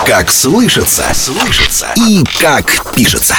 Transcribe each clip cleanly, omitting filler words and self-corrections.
Как слышится и как пишется.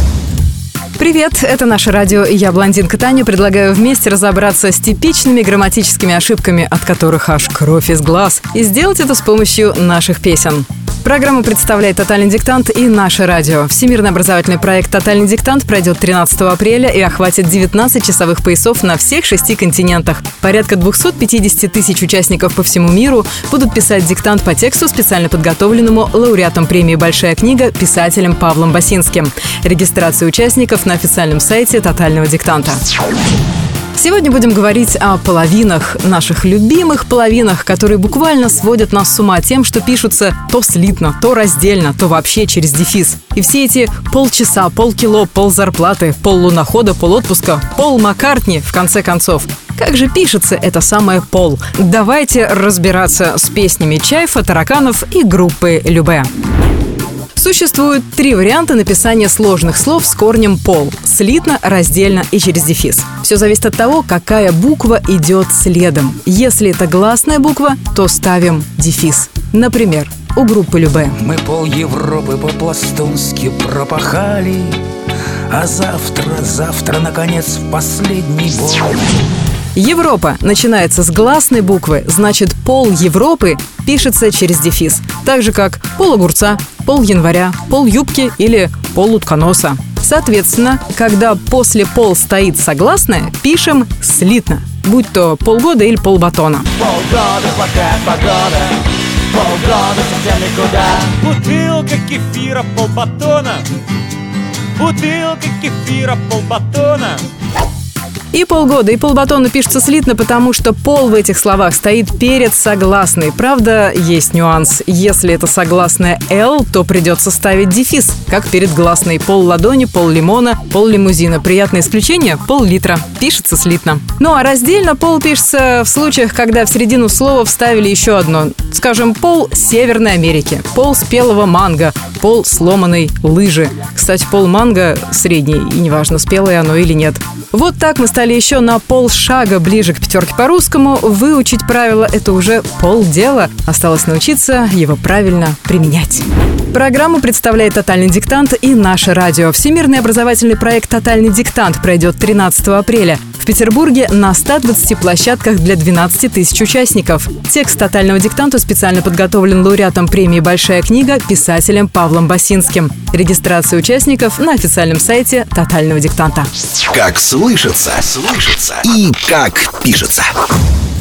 Привет, это наше радио, и я, блондинка Таня, предлагаю вместе разобраться с типичными грамматическими ошибками, от которых аж кровь из глаз, и сделать это с помощью наших песен. Программу представляет «Тотальный диктант» и наше радио. Всемирный образовательный проект «Тотальный диктант» пройдет 13 апреля и охватит 19 часовых поясов на всех 6 континентах. Порядка 250 тысяч участников по всему миру будут писать диктант по тексту, специально подготовленному лауреатом премии «Большая книга» писателем Павлом Басинским. Регистрация участников на официальном сайте «Тотального диктанта». Сегодня будем говорить о половинах, наших любимых половинах, которые буквально сводят нас с ума тем, что пишутся то слитно, то раздельно, то вообще через дефис. И все эти полчаса, полкило, ползарплаты, поллунохода, полотпуска, Пол Маккартни, в конце концов. Как же пишется это самое «пол»? Давайте разбираться с песнями Чайфа, Тараканов и группы Любэ. Существует 3 варианта написания сложных слов с корнем «пол» – слитно, раздельно и через дефис. Все зависит от того, какая буква идет следом. Если это гласная буква, то ставим дефис. Например, у группы Любэ. Мы пол Европы по-пластунски пропахали, а завтра, наконец, в последний бой. Европа начинается с гласной буквы, значит, пол Европы пишется через дефис. Так же, как пол огурца, пол января, пол юбки или пол утконоса. Соответственно, когда после пол стоит согласная, пишем слитно, будь то полгода или полбатона. Полгода плохая погода, полгода совсем никуда. Бутылка кефира, полбатона. Бутылка кефира, полбатона. И полгода, и полбатона пишется слитно, потому что пол в этих словах стоит перед согласной. Правда, есть нюанс. Если это согласная «Л», то придется ставить дефис, как перед гласной. Пол ладони, пол лимона, пол лимузина. Приятное исключение – пол-литра. Пишется слитно. Ну а раздельно пол пишется в случаях, когда в середину слова вставили еще одно. Скажем, пол Северной Америки, пол спелого манго, пол сломанной лыжи. Кстати, пол манго средний, и неважно, спелое оно или нет. Вот так мы стали еще на полшага ближе к 5 по-русскому. Выучить правила – это уже полдела. Осталось научиться его правильно применять. Программу представляет «Тотальный диктант» и наше радио. Всемирный образовательный проект «Тотальный диктант» пройдет 13 апреля. В Петербурге на 120 площадках для 12 тысяч участников. Текст «Тотального диктанта» специально подготовлен лауреатом премии «Большая книга» писателем Павлом Басинским. Регистрация участников на официальном сайте «Тотального диктанта». Как слышится и как пишется.